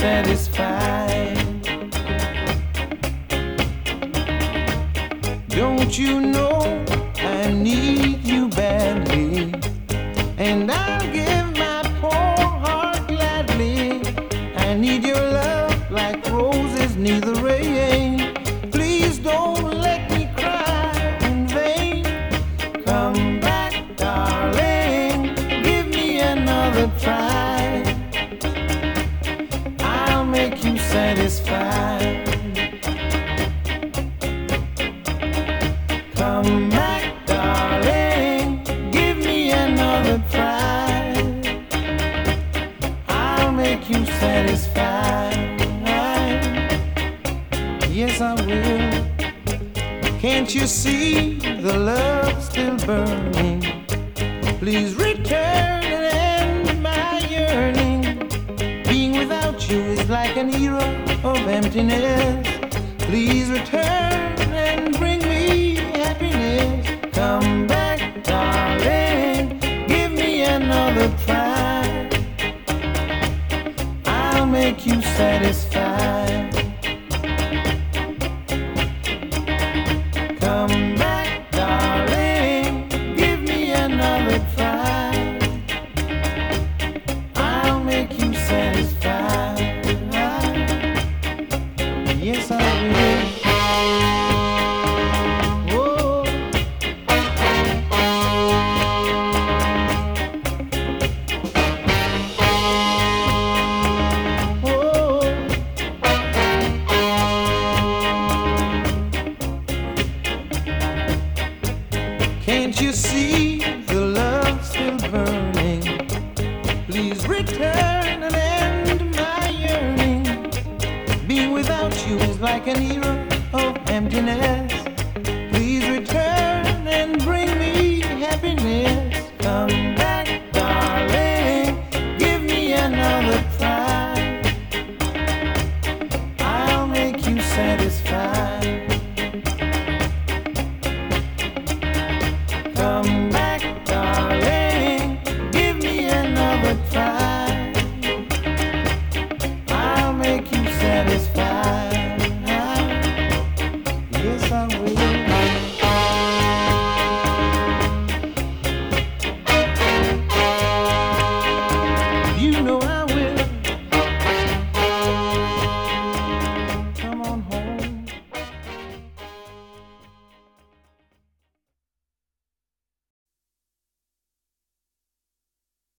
satisfied. Don't you know I need you badly, and I'll give my poor heart gladly. I need your love like roses need the rain. Please don't let me cry in vain. Come back, darling, give me another try. I'll make you satisfied. Come back, darling, give me another try. I'll make you satisfied. Yes, I will. Can't you see the love still burning? Please return and end my yearning. Being without you is like an era of emptiness. Please return and bring me happiness. Come back, darling, give me another try. I'll make you satisfied. Come back, darling, give me another try. I'll make you satisfied. Yes, I will. Can't you see the love still burning? Please return and end my yearning. Being without you is like an era of emptiness. Please return and bring me happiness. Come back, darling, give me another try. I'll make you satisfied. Come back, darling, give me another try. I'll make you satisfied. Yes, I will.